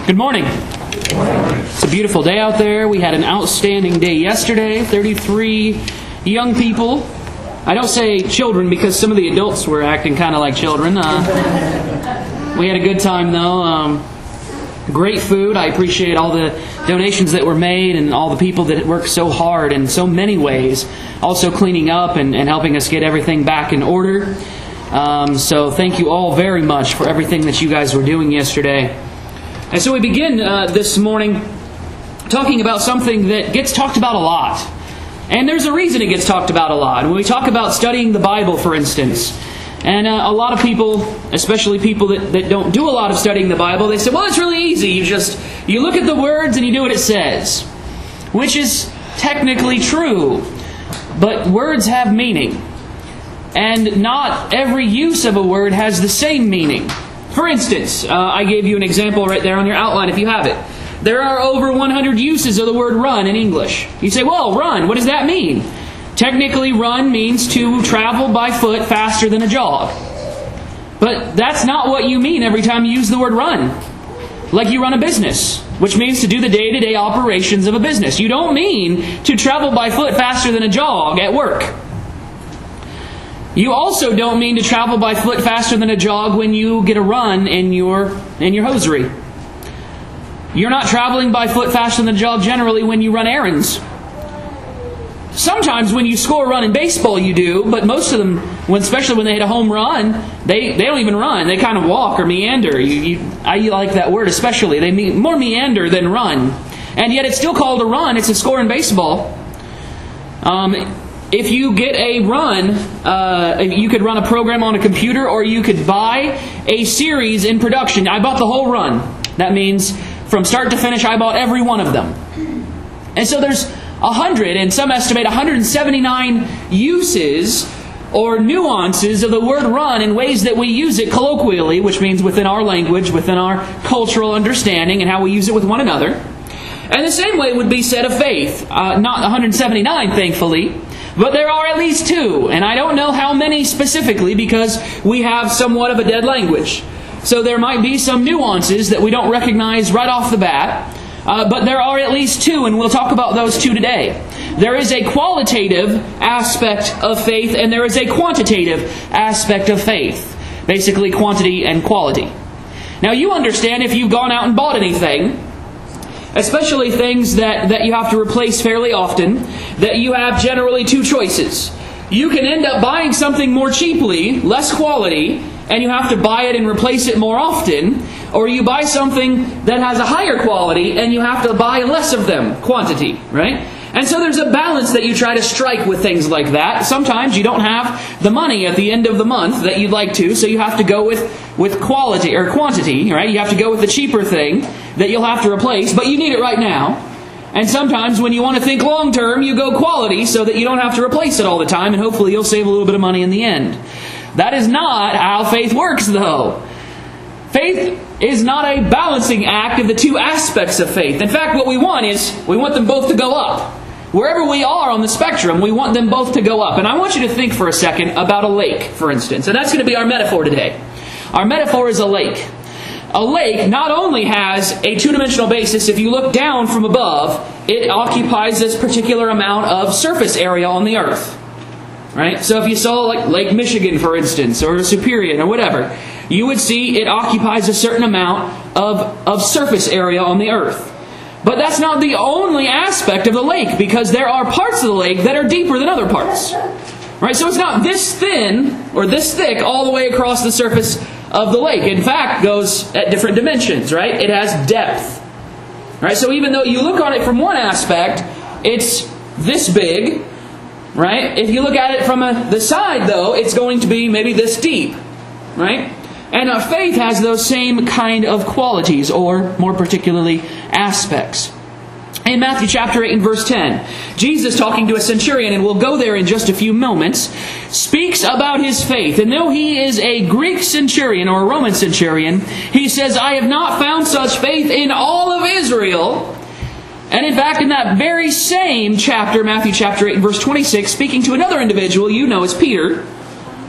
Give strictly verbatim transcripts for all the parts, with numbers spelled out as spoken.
Good morning. It's a beautiful day out there. We had an outstanding day yesterday. thirty-three young people. I don't say children because some of the adults were acting kind of like children. Uh, we had a good time though. Um, great food. I appreciate all the donations that were made and all the people that worked so hard in so many ways. Also cleaning up and, and helping us get everything back in order. Um, so thank you all very much for everything that you guys were doing yesterday. And so we begin uh, this morning talking about something that gets talked about a lot. And there's a reason it gets talked about a lot. When we talk about studying the Bible, for instance, and uh, a lot of people, especially people that, that don't do a lot of studying the Bible, they say, well, it's really easy. You just, you look at the words and you do what it says. Which is technically true. But words have meaning. And not every use of a word has the same meaning. For instance, uh, I gave you an example right there on your outline if you have it. There are over one hundred uses of the word run in English. You say, well, run, what does that mean? Technically, run means to travel by foot faster than a jog. But that's not what you mean every time you use the word run. Like you run a business, which means to do the day-to-day operations of a business. You don't mean to travel by foot faster than a jog at work. You also don't mean to travel by foot faster than a jog when you get a run in your in your hosiery. You're not traveling by foot faster than a jog generally when you run errands. Sometimes when you score a run in baseball you do, but most of them, when, especially when they hit a home run, they, they don't even run. They kind of walk or meander. You, you, I like that word especially. They mean more meander than run. And yet it's still called a run. It's a score in baseball. Um... If you get a run, uh, you could run a program on a computer or you could buy a series in production. I bought the whole run. That means from start to finish, I bought every one of them. And so there's a hundred, and some estimate one hundred seventy-nine uses or nuances of the word run in ways that we use it colloquially, which means within our language, within our cultural understanding, and how we use it with one another. And the same way would be said of faith. Uh, not one hundred seventy-nine, thankfully. But there are at least two, and I don't know how many specifically because we have somewhat of a dead language. So there might be some nuances that we don't recognize right off the bat, uh, but there are at least two, and we'll talk about those two today. There is a qualitative aspect of faith, and there is a quantitative aspect of faith. Basically, quantity and quality. Now, you understand if you've gone out and bought anything, especially things that, that you have to replace fairly often, that you have generally two choices. You can end up buying something more cheaply, less quality, and you have to buy it and replace it more often, or you buy something that has a higher quality and you have to buy less of them, quantity, right? And so there's a balance that you try to strike with things like that. Sometimes you don't have the money at the end of the month that you'd like to, so you have to go with, with quality or quantity, right? You have to go with the cheaper thing that you'll have to replace, but you need it right now. And sometimes when you want to think long term, you go quality so that you don't have to replace it all the time, and hopefully you'll save a little bit of money in the end. That is not how faith works, though. Faith is not a balancing act of the two aspects of faith. In fact, what we want is, we want them both to go up. Wherever we are on the spectrum, we want them both to go up. And I want you to think for a second about a lake, for instance. And that's going to be our metaphor today. Our metaphor is a lake. A lake not only has a two-dimensional basis. If you look down from above, it occupies this particular amount of surface area on the earth. Right? So if you saw like Lake Michigan, for instance, or Superior, or whatever, you would see it occupies a certain amount of, of surface area on the earth. But that's not the only aspect of the lake, because there are parts of the lake that are deeper than other parts. Right? So it's not this thin or this thick all the way across the surface of the lake. In fact, it goes at different dimensions, right? It has depth. Right? So even though you look on it from one aspect, it's this big, right? If you look at it from a, the side, though, it's going to be maybe this deep, right? And our faith has those same kind of qualities, or more particularly, aspects. In Matthew chapter eight and verse ten, Jesus, talking to a centurion, and we'll go there in just a few moments, speaks about his faith. And though he is a Greek centurion or a Roman centurion, he says, I have not found such faith in all of Israel. And in fact, in that very same chapter, Matthew chapter eight and verse twenty-six, speaking to another individual you know as Peter,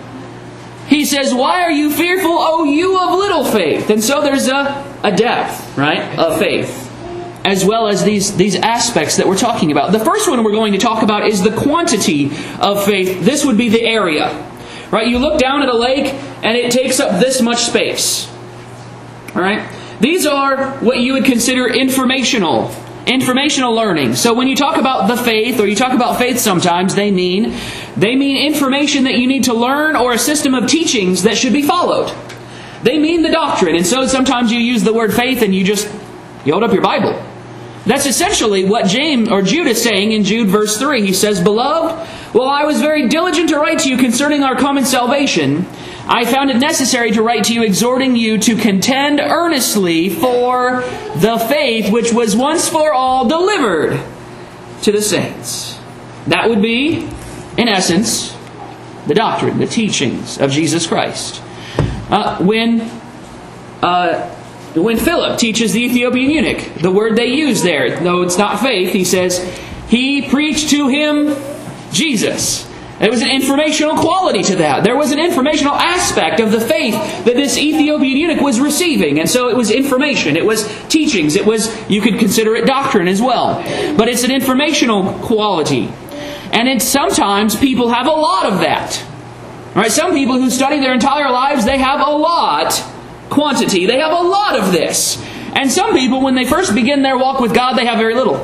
he says, why are you fearful, O you of little faith? And so there's a, a depth. right, of faith, as well as these, these aspects that we're talking about. The first one we're going to talk about is the quantity of faith. This would be the area. Right? You look down at a lake and it takes up this much space. All right? These are what you would consider informational, informational learning. So when you talk about the faith, or you talk about faith sometimes, they mean they mean information that you need to learn, or a system of teachings that should be followed. They mean the doctrine. And so sometimes you use the word faith and you just you hold up your Bible. That's essentially what James or Jude is saying in Jude verse three. He says, "Beloved, while I was very diligent to write to you concerning our common salvation, I found it necessary to write to you, exhorting you to contend earnestly for the faith which was once for all delivered to the saints." That would be, in essence, the doctrine, the teachings of Jesus Christ. Uh, when uh, when Philip teaches the Ethiopian eunuch, the word they use there, though it's not faith, he says, he preached to him Jesus. There was an informational quality to that. There was an informational aspect of the faith that this Ethiopian eunuch was receiving. And so it was information. It was teachings. It was, you could consider it doctrine as well. But it's an informational quality. And it's sometimes people have a lot of that. All right, some people who study their entire lives, they have a lot, quantity. They have a lot of this. And some people, when they first begin their walk with God, they have very little.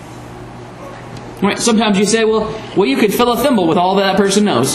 Right? Sometimes you say, well, well, you could fill a thimble with all that, that person knows.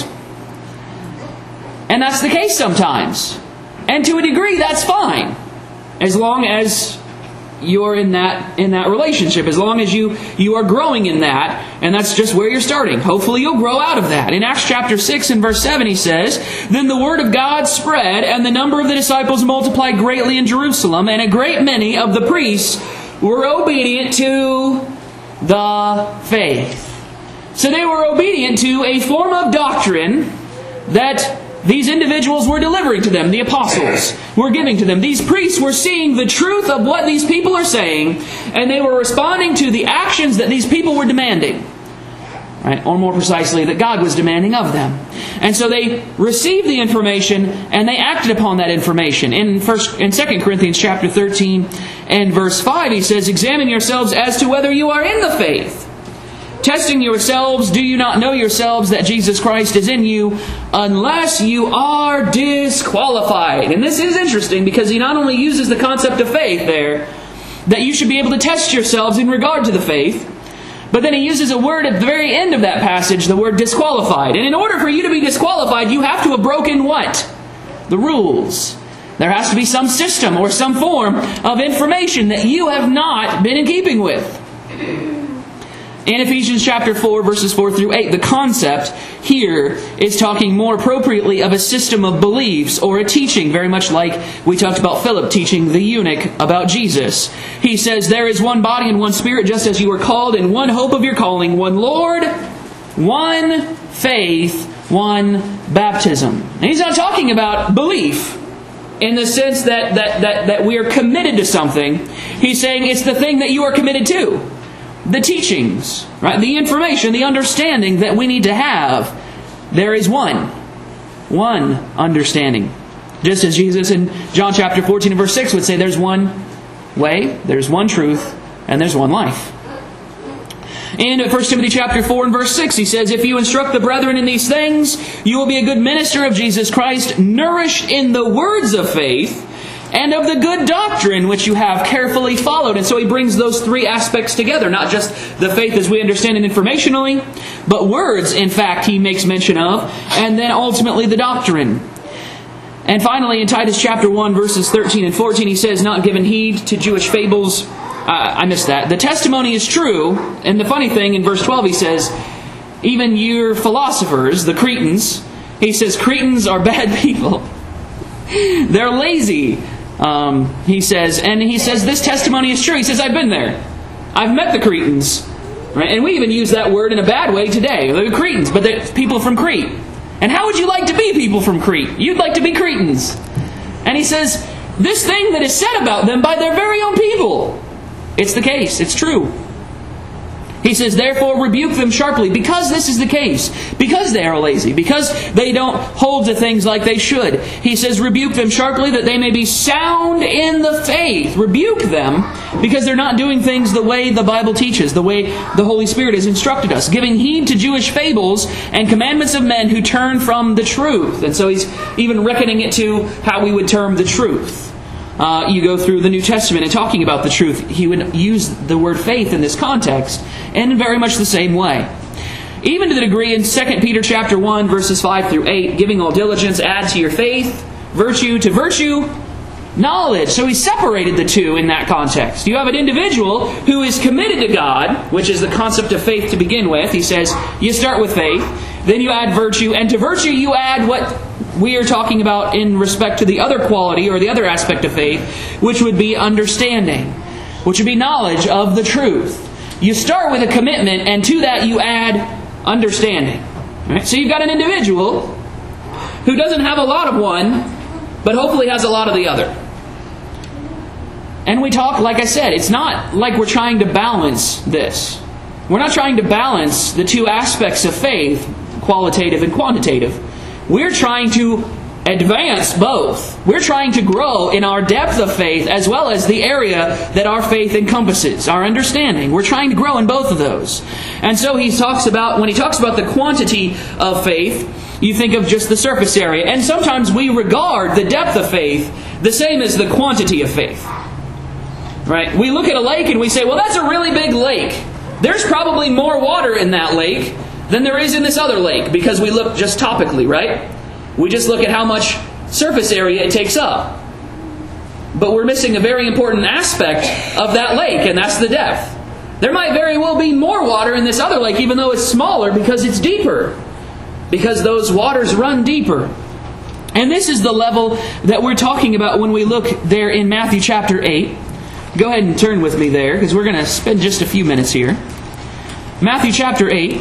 And that's the case sometimes. And to a degree, that's fine. As long as you're in that in that relationship. As long as you, you are growing in that. And that's just where you're starting. Hopefully you'll grow out of that. In Acts chapter six and verse seven, he says, "Then the word of God spread, and the number of the disciples multiplied greatly in Jerusalem, and a great many of the priests were obedient to the faith." So they were obedient to a form of doctrine that these individuals were delivering to them. The apostles were giving to them. These priests were seeing the truth of what these people are saying, and they were responding to the actions that these people were demanding. Right? Or more precisely, that God was demanding of them. And so they received the information and they acted upon that information. In first in Second Corinthians chapter thirteen and verse five, he says, "Examine yourselves as to whether you are in the faith. Testing yourselves, do you not know yourselves that Jesus Christ is in you, unless you are disqualified?" And this is interesting because he not only uses the concept of faith there, that you should be able to test yourselves in regard to the faith, but then he uses a word at the very end of that passage, the word disqualified. And in order for you to be disqualified, you have to have broken what? The rules. There has to be some system or some form of information that you have not been in keeping with. In Ephesians chapter four, verses four through eight, the concept here is talking more appropriately of a system of beliefs or a teaching, very much like we talked about Philip teaching the eunuch about Jesus. He says, "There is one body and one spirit, just as you were called in one hope of your calling, one Lord, one faith, one baptism." And he's not talking about belief in the sense that, that, that, that we are committed to something. He's saying it's the thing that you are committed to. The teachings, right? The information, the understanding that we need to have. There is one. One understanding. Just as Jesus in John chapter fourteen and verse six would say, there's one way, there's one truth, and there's one life. In First Timothy chapter four and verse six, he says, "If you instruct the brethren in these things, you will be a good minister of Jesus Christ, nourished in the words of faith, and of the good doctrine which you have carefully followed." And so he brings those three aspects together. Not just the faith as we understand it informationally, but words, in fact, he makes mention of. And then ultimately the doctrine. And finally, in Titus chapter one, verses thirteen and fourteen, he says, "Not giving heed to Jewish fables." Uh, I missed that. "The testimony is true." And the funny thing, in verse twelve, he says, "Even your philosophers, the Cretans," he says, Cretans are bad people. They're lazy. Um, he says, and he says, "This testimony is true." He says, "I've been there. I've met the Cretans." Right? And we even use that word in a bad way today. They're Cretans, but they're people from Crete. And how would you like to be people from Crete? You'd like to be Cretans. And he says, this thing that is said about them by their very own people. It's the case. It's true. He says, therefore rebuke them sharply, because this is the case. Because they are lazy. Because they don't hold to things like they should. He says, rebuke them sharply that they may be sound in the faith. Rebuke them because they're not doing things the way the Bible teaches, the way the Holy Spirit has instructed us, giving heed to Jewish fables and commandments of men who turn from the truth. And so he's even reckoning it to how we would term the truth. Uh, you go through the New Testament and talking about the truth, he would use the word faith in this context, and in very much the same way. Even to the degree in Second Peter chapter one, verses five through eight, giving all diligence, add to your faith, virtue to virtue, knowledge. So he separated the two in that context. You have an individual who is committed to God, which is the concept of faith to begin with. He says, you start with faith, then you add virtue, and to virtue you add what we are talking about in respect to the other quality or the other aspect of faith, which would be understanding, which would be knowledge of the truth. You start with a commitment, and to that you add understanding. Right? So you've got an individual who doesn't have a lot of one, but hopefully has a lot of the other. And we talk, like I said, it's not like we're trying to balance this. We're not trying to balance the two aspects of faith, qualitative and quantitative. We're trying to advance both. We're trying to grow in our depth of faith as well as the area that our faith encompasses, our understanding. We're trying to grow in both of those. And so he talks about, when he talks about the quantity of faith, you think of just the surface area. And sometimes we regard the depth of faith the same as the quantity of faith. Right? We look at a lake and we say, well, that's a really big lake. There's probably more water in that lake than there is in this other lake, because we look just topically, right? We just look at how much surface area it takes up. But we're missing a very important aspect of that lake, and that's the depth. There might very well be more water in this other lake, even though it's smaller, because it's deeper. Because those waters run deeper. And this is the level that we're talking about when we look there in Matthew chapter eight. Go ahead and turn with me there, because we're going to spend just a few minutes here. Matthew chapter eight.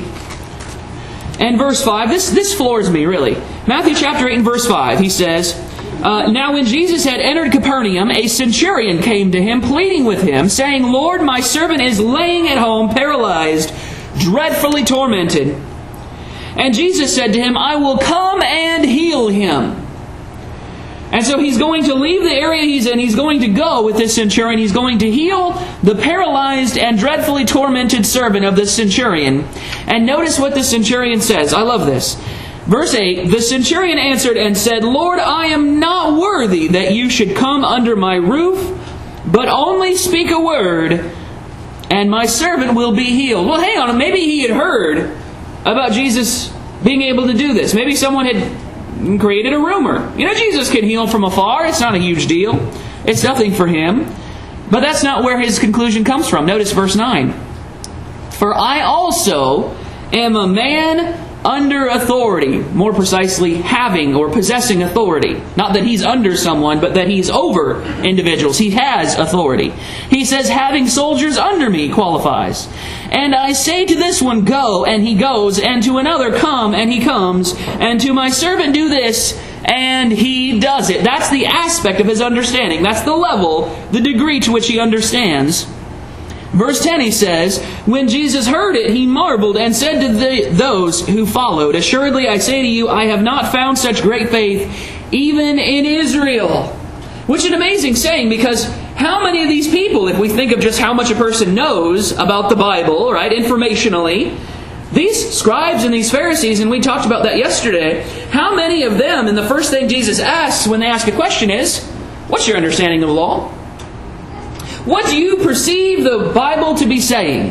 And verse five, this, this floors me, really. Matthew chapter eight and verse five, he says, uh, Now when Jesus had entered Capernaum, a centurion came to him, pleading with him, saying, Lord, my servant is laying at home, paralyzed, dreadfully tormented. And Jesus said to him, I will come and heal him. And so he's going to leave the area he's in. He's going to go with this centurion. He's going to heal the paralyzed and dreadfully tormented servant of the centurion. And notice what the centurion says. I love this. Verse eight, the centurion answered and said, Lord, I am not worthy that you should come under my roof, but only speak a word, and my servant will be healed. Well, hang on. Maybe he had heard about Jesus being able to do this. Maybe someone had created a rumor. You know, Jesus can heal from afar. It's not a huge deal. It's nothing for him. But that's not where his conclusion comes from. Notice verse nine. For I also am a man under authority. More precisely, having or possessing authority. Not that he's under someone, but that he's over individuals. He has authority. He says, having soldiers under me qualifies. And I say to this one, go, and he goes, and to another, come, and he comes, and to my servant, do this, and he does it. That's the aspect of his understanding. That's the level, the degree to which he understands. Verse ten, he says, when Jesus heard it, he marveled and said to the, those who followed, assuredly I say to you, I have not found such great faith even in Israel. Which is an amazing saying, because how many of these people, if we think of just how much a person knows about the Bible, right, informationally, these scribes and these Pharisees, and we talked about that yesterday, how many of them, and the first thing Jesus asks when they ask a question is, what's your understanding of the law? What do you perceive the Bible to be saying?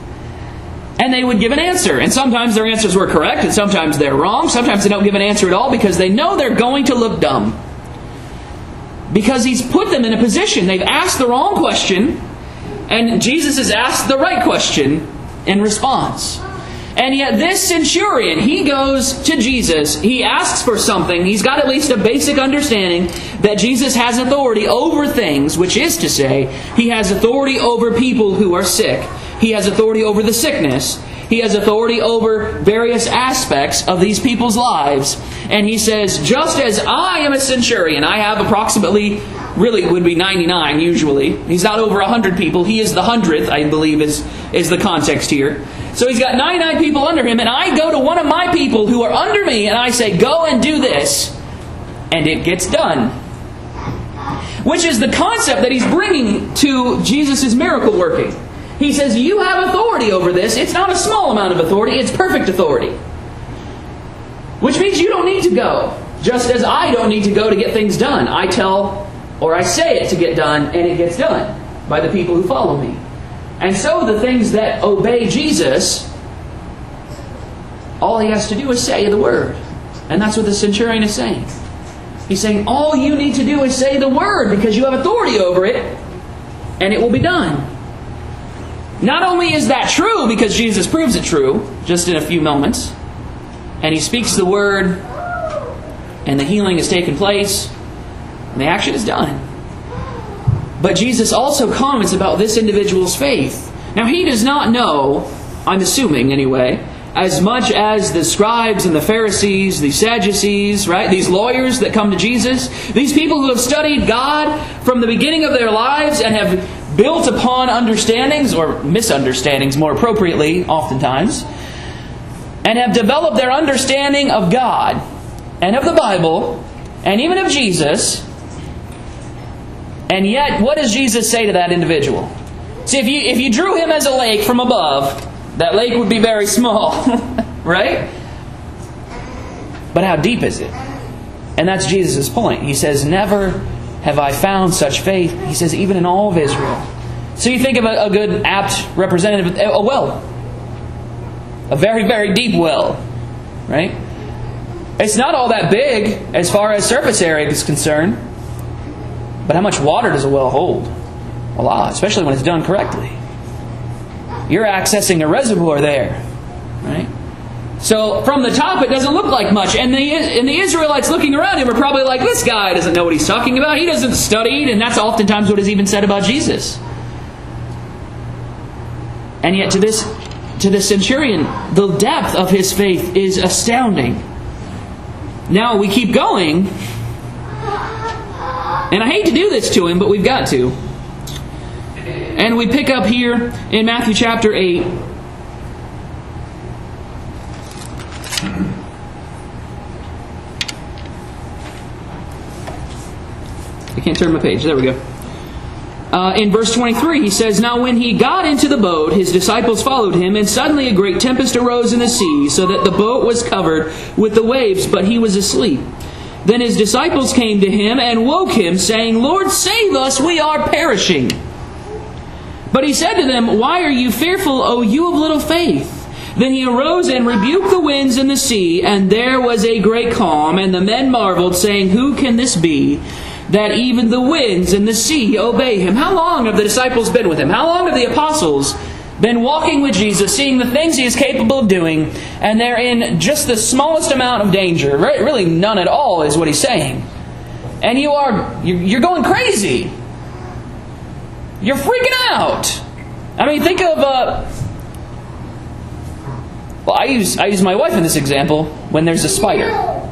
And they would give an answer. And sometimes their answers were correct, and sometimes they're wrong. Sometimes they don't give an answer at all because they know they're going to look dumb. Because He's put them in a position. They've asked the wrong question, and Jesus has asked the right question in response. And yet this centurion, he goes to Jesus. He asks for something. He's got at least a basic understanding that Jesus has authority over things, which is to say, He has authority over people who are sick. He has authority over the sickness. He has authority over various aspects of these people's lives. And He says, just as I am a centurion, I have approximately really would be ninety-nine usually. He's not over one hundred people. He is the hundredth, I believe, is, is the context here. So he's got ninety-nine people under him, and I go to one of my people who are under me, and I say, go and do this, and it gets done. Which is the concept that he's bringing to Jesus' miracle working. He says, you have authority over this. It's not a small amount of authority, it's perfect authority. Which means you don't need to go. Just as I don't need to go to get things done. I tell, or I say it to get done, and it gets done by the people who follow me. And so the things that obey Jesus, all he has to do is say the word. And that's what the centurion is saying. He's saying, all you need to do is say the word, because you have authority over it, and it will be done. Not only is that true, because Jesus proves it true, just in a few moments, and he speaks the word, and the healing has taken place, and the action is done. But Jesus also comments about this individual's faith. Now, he does not know, I'm assuming anyway, as much as the scribes and the Pharisees, the Sadducees, right? These lawyers that come to Jesus. These people who have studied God from the beginning of their lives and have built upon understandings, or misunderstandings more appropriately, oftentimes, and have developed their understanding of God and of the Bible and even of Jesus. And yet, what does Jesus say to that individual? See, if you if you drew him as a lake from above, that lake would be very small, right? But how deep is it? And that's Jesus' point. He says, never have I found such faith. He says, even in all of Israel. So you think of a, a good, apt representative, a well. A very, very deep well, right? It's not all that big as far as surface area is concerned. But how much water does a well hold? A lot, especially when it's done correctly. You're accessing a reservoir there, right? So from the top, it doesn't look like much. And the and the Israelites looking around him are probably like, this guy doesn't know what he's talking about. He doesn't study. And that's oftentimes what is even said about Jesus. And yet to this, to this centurion, the depth of his faith is astounding. Now we keep going. And I hate to do this to him, but we've got to. And we pick up here in Matthew chapter eight. I can't turn my page. There we go. Uh, in verse twenty-three, he says, now when he got into the boat, his disciples followed him, and suddenly a great tempest arose in the sea, so that the boat was covered with the waves, but he was asleep. Then his disciples came to him and woke him, saying, Lord, save us, we are perishing. But he said to them, why are you fearful, O you of little faith? Then he arose and rebuked the winds and the sea, and there was a great calm. And the men marveled, saying, who can this be, that even the winds and the sea obey him? How long have the disciples been with him? How long have the apostles been walking with Jesus, seeing the things he is capable of doing, and they're in just the smallest amount of danger? Really none at all is what he's saying. And you are, you're going crazy. You're freaking out. I mean, think of, uh, well, I use, I use my wife in this example when there's a spider.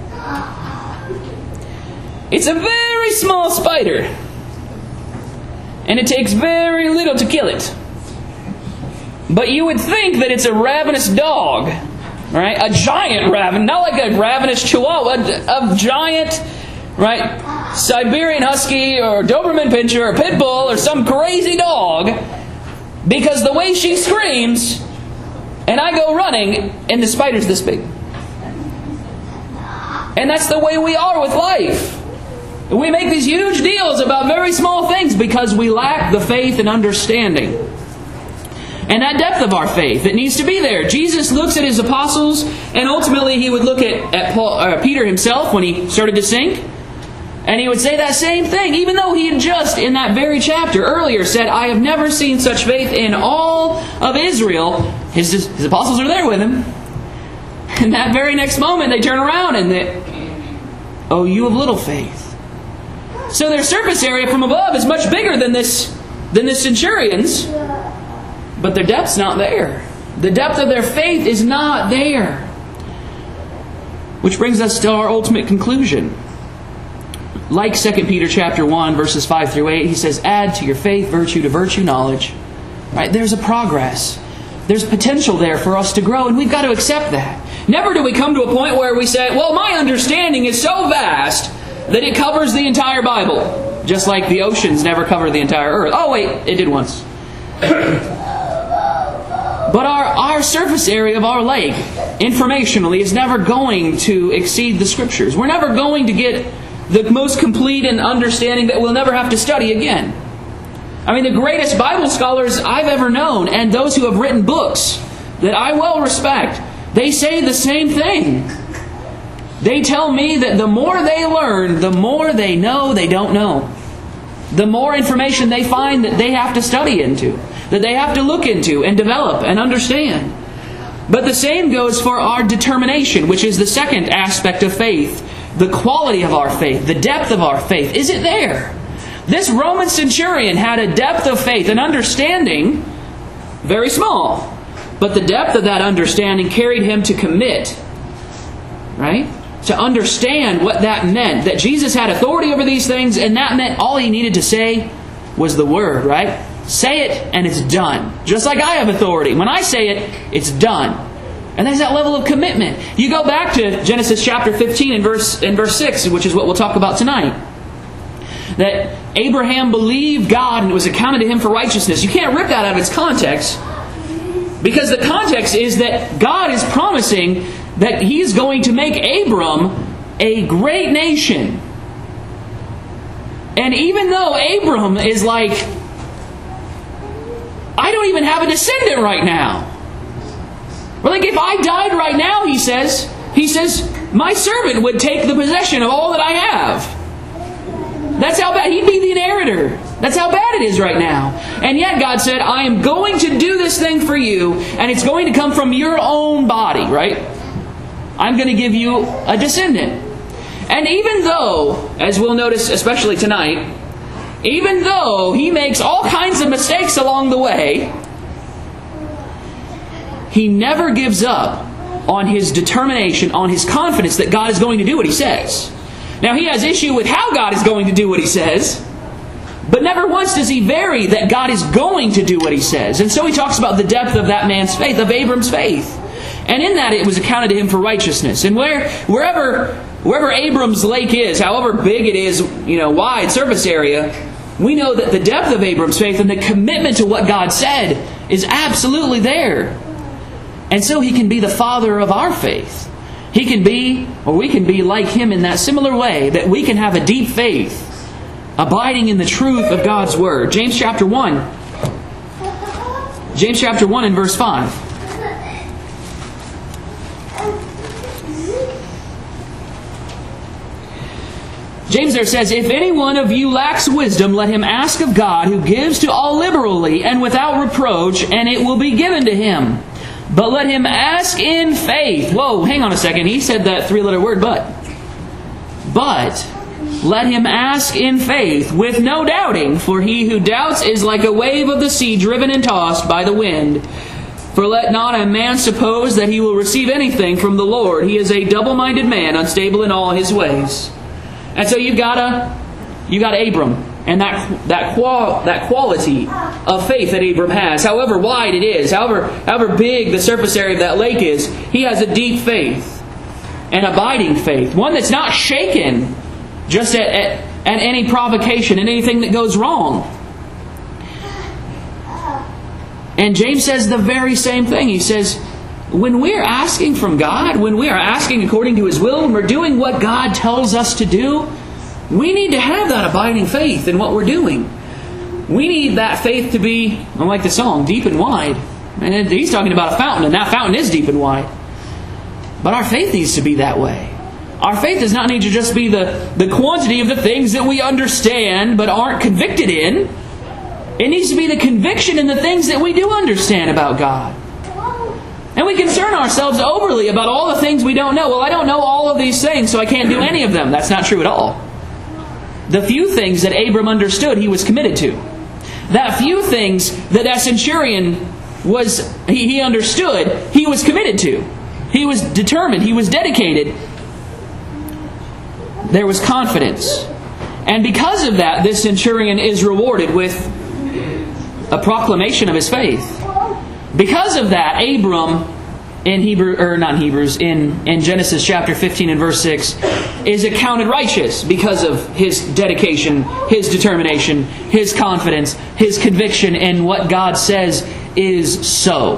It's a very small spider. And it takes very little to kill it. But you would think that it's a ravenous dog, right? A giant raven, not like a ravenous chihuahua, a giant, right, Siberian Husky or Doberman Pinscher or Pit Bull or some crazy dog, because the way she screams, and I go running, and the spider's this big. And that's the way we are with life. We make these huge deals about very small things because we lack the faith and understanding. And that depth of our faith, it needs to be there. Jesus looks at his apostles, and ultimately he would look at, at Paul, uh, Peter himself when he started to sink. And he would say that same thing, even though he had just, in that very chapter earlier, said, I have never seen such faith in all of Israel. His, his apostles are there with him. And that very next moment, they turn around and they, oh, you of little faith. So their surface area from above is much bigger than this, than the centurion's. But their depth's not there. The depth of their faith is not there. Which brings us to our ultimate conclusion. like Second Peter chapter one, verses five through eight, he says, add to your faith, virtue to virtue, knowledge. Right? There's a progress. There's potential there for us to grow, and we've got to accept that. Never do we come to a point where we say, well, my understanding is so vast that it covers the entire Bible. Just like the oceans never cover the entire earth. Oh, wait, it did once. But our, our surface area of our lake, informationally, is never going to exceed the Scriptures. We're never going to get the most complete and understanding that we'll never have to study again. I mean, the greatest Bible scholars I've ever known, and those who have written books that I well respect, they say the same thing. They tell me that the more they learn, the more they know they don't know. The more information they find that they have to study into, that they have to look into and develop and understand. But the same goes for our determination, which is the second aspect of faith. The quality of our faith, the depth of our faith. Is it there? This Roman centurion had a depth of faith, an understanding, very small. But the depth of that understanding carried him to commit. Right? To understand what that meant. That Jesus had authority over these things, and that meant all he needed to say was the word, right? Say it and it's done. Just like I have authority. When I say it, it's done. And there's that level of commitment. You go back to Genesis chapter fifteen and verse, and verse six, which is what we'll talk about tonight. That Abraham believed God and it was accounted to him for righteousness. You can't rip that out of its context. Because the context is that God is promising that He's going to make Abram a great nation. And even though Abram is like, I don't even have a descendant right now. Or like if I died right now, he says, he says, my servant would take the possession of all that I have. That's how bad, he'd be the inheritor. That's how bad it is right now. And yet God said, I am going to do this thing for you, and it's going to come from your own body, right? I'm going to give you a descendant. And even though, as we'll notice especially tonight, even though he makes all kinds of mistakes along the way, he never gives up on his determination, on his confidence that God is going to do what He says. Now he has issue with how God is going to do what He says, but never once does he vary that God is going to do what He says. And so he talks about the depth of that man's faith, of Abram's faith. And in that it was accounted to him for righteousness. And where, wherever, wherever Abram's lake is, however big it is, you know, wide surface area, we know that the depth of Abram's faith and the commitment to what God said is absolutely there. And so he can be the father of our faith. He can be, or we can be like him in that similar way, that we can have a deep faith, abiding in the truth of God's Word. James chapter one. James chapter one and verse five. James there says, if any one of you lacks wisdom, let him ask of God, who gives to all liberally and without reproach, and it will be given to him. But let him ask in faith. Whoa, hang on a second. He said that three-letter word, but. But let him ask in faith with no doubting, for he who doubts is like a wave of the sea driven and tossed by the wind. For let not a man suppose that he will receive anything from the Lord. He is a double-minded man, unstable in all his ways. And so you've got a, you got Abram, and that that qual, that quality of faith that Abram has, however wide it is, however however big the surface area of that lake is, he has a deep faith, an abiding faith, one that's not shaken just at, at, at any provocation and anything that goes wrong. And James says the very same thing. He says, when we're asking from God, when we are asking according to His will, when we're doing what God tells us to do, we need to have that abiding faith in what we're doing. We need that faith to be, like the song, deep and wide. And he's talking about a fountain, and that fountain is deep and wide. But our faith needs to be that way. Our faith does not need to just be the, the quantity of the things that we understand but aren't convicted in. It needs to be the conviction in the things that we do understand about God. And we concern ourselves overly about all the things we don't know. Well, I don't know all of these things, so I can't do any of them. That's not true at all. The few things that Abram understood, he was committed to. That few things that that centurion was, he, he understood, he was committed to. He was determined. He was dedicated. There was confidence. And because of that, this centurion is rewarded with a proclamation of his faith. Because of that, Abram, in Hebrew, or not in Hebrews, in, in Genesis chapter fifteen and verse six, is accounted righteous because of his dedication, his determination, his confidence, his conviction in what God says is so.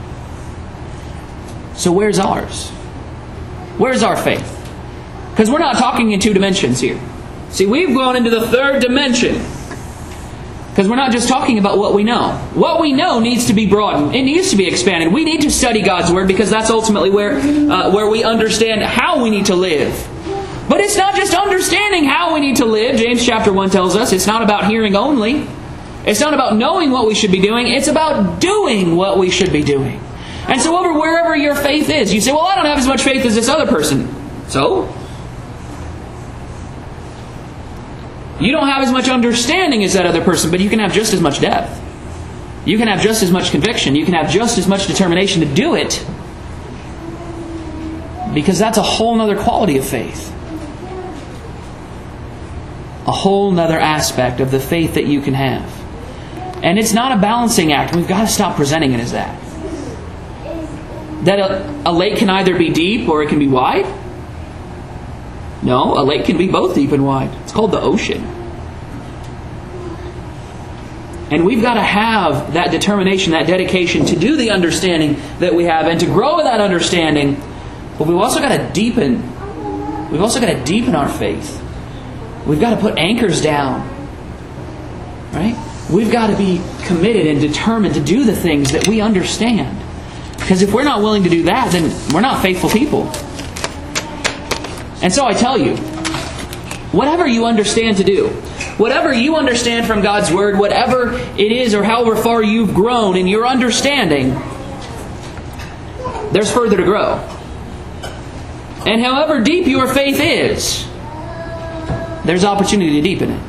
So where's ours? Where's our faith? Because we're not talking in two dimensions here. See, we've gone into the third dimension. Because we're not just talking about what we know. What we know needs to be broadened. It needs to be expanded. We need to study God's Word because that's ultimately where, uh, where we understand how we need to live. But it's not just understanding how we need to live. James chapter one tells us it's not about hearing only. It's not about knowing what we should be doing. It's about doing what we should be doing. And so over wherever your faith is, you say, well, I don't have as much faith as this other person. So? You don't have as much understanding as that other person, but you can have just as much depth. You can have just as much conviction. You can have just as much determination to do it. Because that's a whole other quality of faith. A whole other aspect of the faith that you can have. And it's not a balancing act. We've got to stop presenting it as that. That a, a lake can either be deep or it can be wide. No, a lake can be both deep and wide. It's called the ocean. And we've got to have that determination, that dedication to do the understanding that we have and to grow that understanding. But we've also got to deepen. We've also got to deepen our faith. We've got to put anchors down. Right? We've got to be committed and determined to do the things that we understand. Because if we're not willing to do that, then we're not faithful people. And so I tell you, whatever you understand to do, whatever you understand from God's Word, whatever it is or however far you've grown in your understanding, there's further to grow. And however deep your faith is, there's opportunity to deepen it.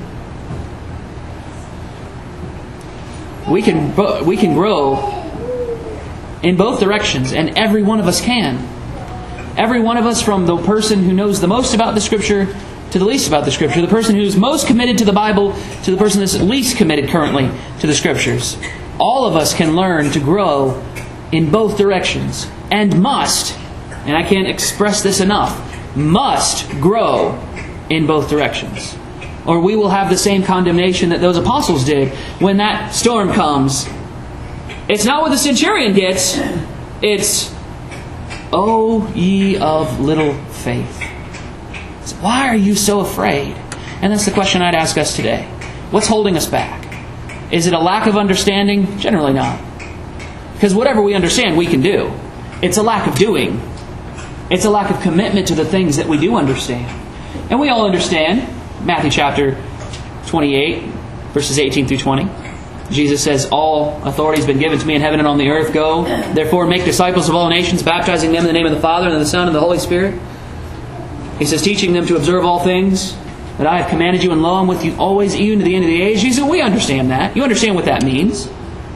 We can, we can grow in both directions, and every one of us can. Every one of us, from the person who knows the most about the Scripture to the least about the Scripture, the person who's most committed to the Bible to the person that's least committed currently to the Scriptures. All of us can learn to grow in both directions, and must, and I can't express this enough, must grow in both directions. Or we will have the same condemnation that those apostles did when that storm comes. It's not what the centurion gets. It's, "O ye of little faith." It's, why are you so afraid? And that's the question I'd ask us today. What's holding us back? Is it a lack of understanding? Generally not. Because whatever we understand, we can do. It's a lack of doing. It's a lack of commitment to the things that we do understand. And we all understand Matthew chapter twenty-eight, verses eighteen through twenty. Jesus says, "All authority has been given to me in heaven and on the earth. Go, therefore, make disciples of all nations, baptizing them in the name of the Father, and of the Son, and of the Holy Spirit." He says, "Teaching them to observe all things that I have commanded you, and lo, I'm with you always, even to the end of the age." He said, we understand that. You understand what that means.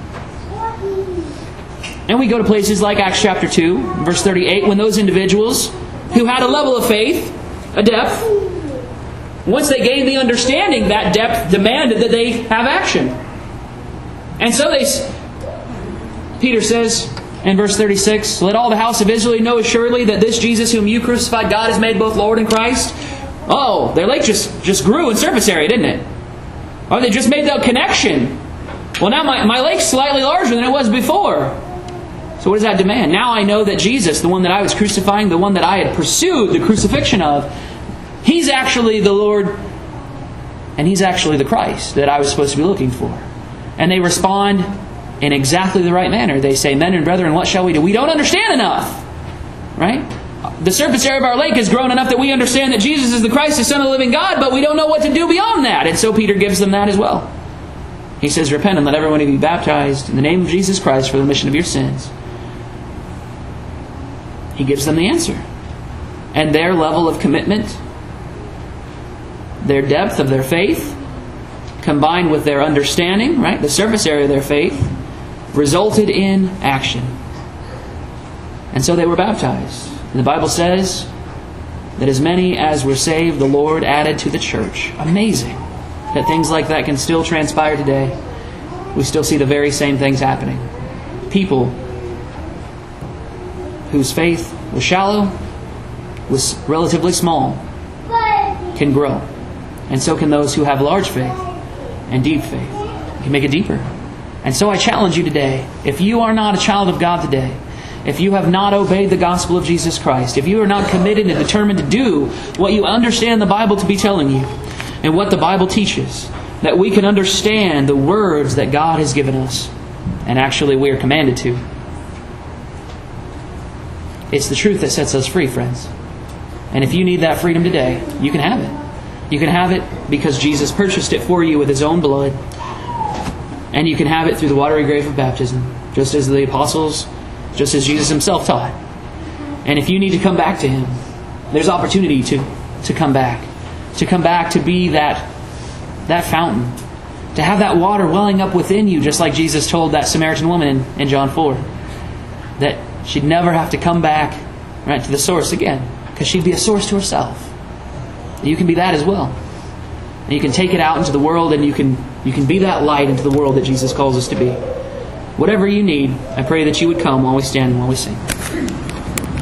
And we go to places like Acts chapter two, verse thirty-eight, when those individuals who had a level of faith, a depth, once they gained the understanding, that depth demanded that they have action. And so they, Peter says in verse thirty-six, "Let all the house of Israel know assuredly that this Jesus whom you crucified, God has made both Lord and Christ." Oh, their lake just, just grew in surface area, didn't it? Or they just made that connection. Well, now my, my lake's slightly larger than it was before. So what does that demand? Now I know that Jesus, the one that I was crucifying, the one that I had pursued the crucifixion of, He's actually the Lord, and He's actually the Christ that I was supposed to be looking for. And they respond in exactly the right manner. They say, "Men and brethren, what shall we do?" We don't understand enough. Right? The surface area of our lake has grown enough that we understand that Jesus is the Christ, the Son of the living God, but we don't know what to do beyond that. And so Peter gives them that as well. He says, "Repent and let every one of you be baptized in the name of Jesus Christ for the remission of your sins." He gives them the answer. And their level of commitment, their depth of their faith, combined with their understanding, right, the surface area of their faith, resulted in action. And so they were baptized. And the Bible says that as many as were saved, the Lord added to the church. Amazing that things like that can still transpire today. We still see the very same things happening. People whose faith was shallow, was relatively small, can grow. And so can those who have large faith and deep faith. You can make it deeper. And so I challenge you today, if you are not a child of God today, if you have not obeyed the gospel of Jesus Christ, if you are not committed and determined to do what you understand the Bible to be telling you, and what the Bible teaches, that we can understand the words that God has given us, and actually we are commanded to. It's the truth that sets us free, friends. And if you need that freedom today, you can have it. You can have it because Jesus purchased it for you with His own blood. And you can have it through the watery grave of baptism, just as the apostles, just as Jesus Himself taught. And if you need to come back to Him, there's opportunity to, to come back. To come back to be that, that fountain. To have that water welling up within you, just like Jesus told that Samaritan woman in, in John four. That she'd never have to come back right to the source again, because she'd be a source to herself. And you can be that as well. And you can take it out into the world, and you can you can be that light into the world that Jesus calls us to be. Whatever you need, I pray that you would come while we stand and while we sing.